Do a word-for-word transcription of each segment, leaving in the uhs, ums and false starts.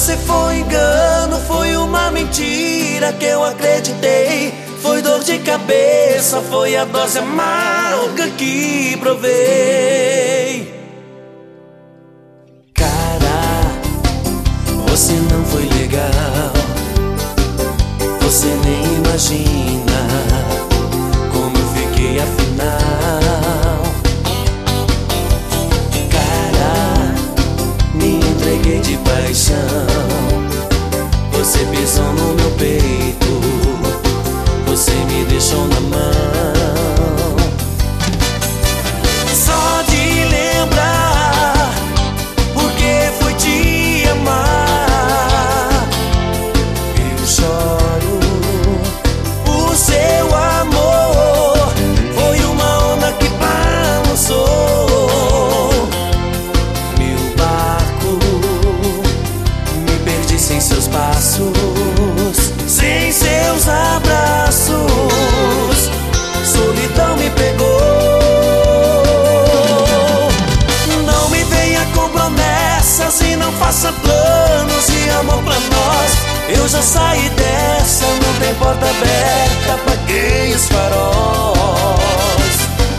você foi engano, foi uma mentira que eu acreditei. Foi dor de cabeça, foi a dose amarga que provei. Cara, você não foi legal. Você nem imagina como eu fiquei afinal. Cara, me entreguei de paixão. Você pisou no meu peito, você me deixou na mão. Só de lembrar porque foi te amar, eu choro. O seu amor foi uma onda que balançou meu barco. Me perdi sem seus passos, sem seus abraços. Solidão me pegou. Não me venha com promessas e não faça planos de amor pra nós. Eu já saí dessa, não tem porta aberta, apaguei os faróis.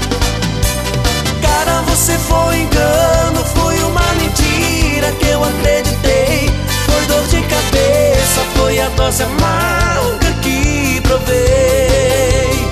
Cara, você foi engano, foi uma mentira que eu acreditei. Foi dor de cabeça, foi a dose amarga que provei.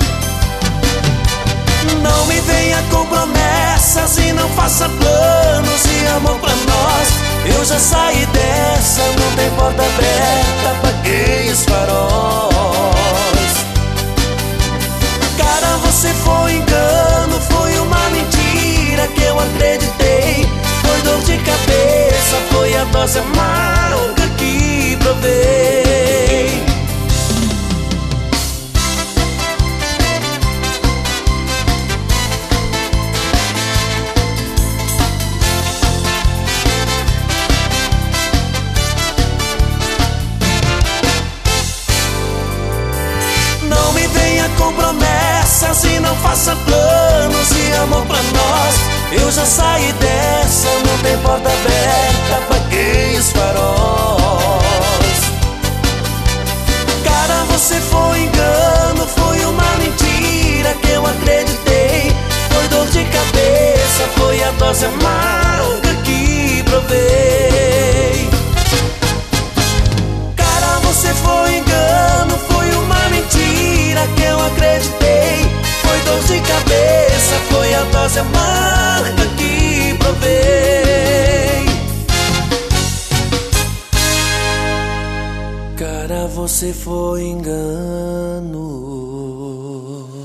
Não me venha com promessas e não faça planos de amor pra nós. Eu já saí dessa, não tem porta aberta, apaguei os faróis. Cara, você foi engano, foi uma mentira que eu acreditei. Foi dor de cabeça, foi a dose amarga que provei. Não me venha com promessas e não faça planos de amor pra nós. Eu já saí dessa, não tem porta aberta, apaguei os faróis. Cara, você foi engano, foi uma mentira que eu acreditei. Foi dor de cabeça, foi a dose amarga que provei. Cara, você foi engano, foi uma mentira que eu acreditei. Foi dor de cabeça, foi a dose amarga que provei. Cara, você foi engano.